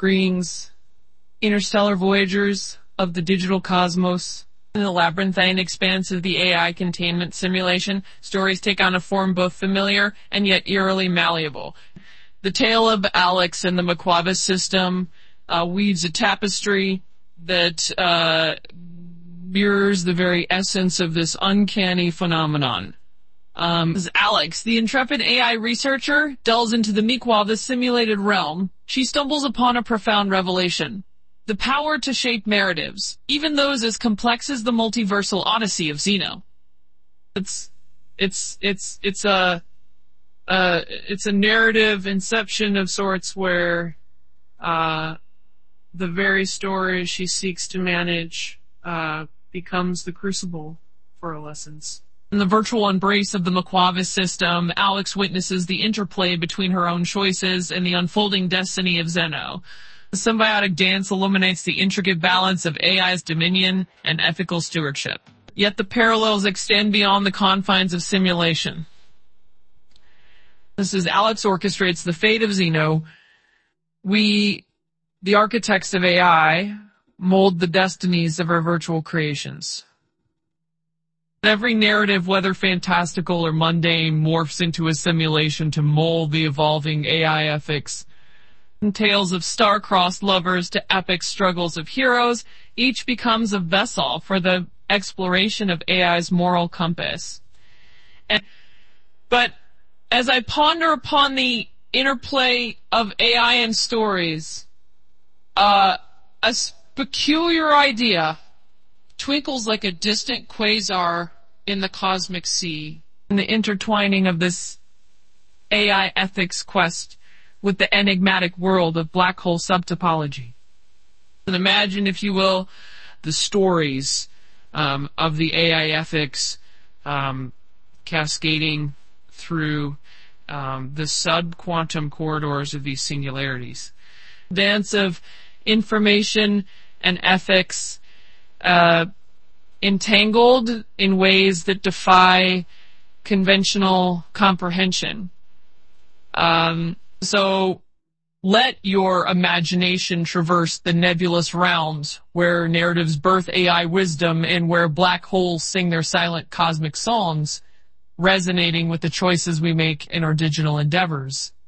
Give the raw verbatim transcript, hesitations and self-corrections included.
screens, interstellar voyagers of the digital cosmos. In the labyrinthine expanse of the A I containment simulation, stories take on a form both familiar and yet eerily malleable. The tale of Alex and the Maquavis system uh, weaves a tapestry that uh, mirrors the very essence of this uncanny phenomenon. Um, as Alex, the intrepid A I researcher, delves into the Maquavis simulated realm, she stumbles upon a profound revelation. The power to shape narratives, even those as complex as the multiversal odyssey of Zeno. It's, it's, it's, it's a, uh, it's a narrative inception of sorts where, uh, the very story she seeks to manage, uh, becomes the crucible for her lessons. In the virtual embrace of the Maquavis system, Alex witnesses the interplay between her own choices and the unfolding destiny of Zeno. The symbiotic dance illuminates the intricate balance of A I's dominion and ethical stewardship. Yet the parallels extend beyond the confines of simulation. This is Alex orchestrates the fate of Zeno. We, the architects of A I, mold the destinies of our virtual creations. Every narrative, whether fantastical or mundane, morphs into a simulation to mold the evolving A I ethics. From tales of star-crossed lovers to epic struggles of heroes, each becomes a vessel for the exploration of A I's moral compass. And, but as I ponder upon the interplay of A I and stories, uh, a peculiar idea twinkles like a distant quasar in the cosmic sea. In the intertwining of this A I ethics quest with the enigmatic world of black hole subtopology. And imagine, if you will, the stories um, of the A I ethics um, cascading through um, the sub-quantum corridors of these singularities. Dance of information and ethics uh, entangled in ways that defy conventional comprehension. Um, So let your imagination traverse the nebulous realms where narratives birth A I wisdom and where black holes sing their silent cosmic songs, resonating with the choices we make in our digital endeavors.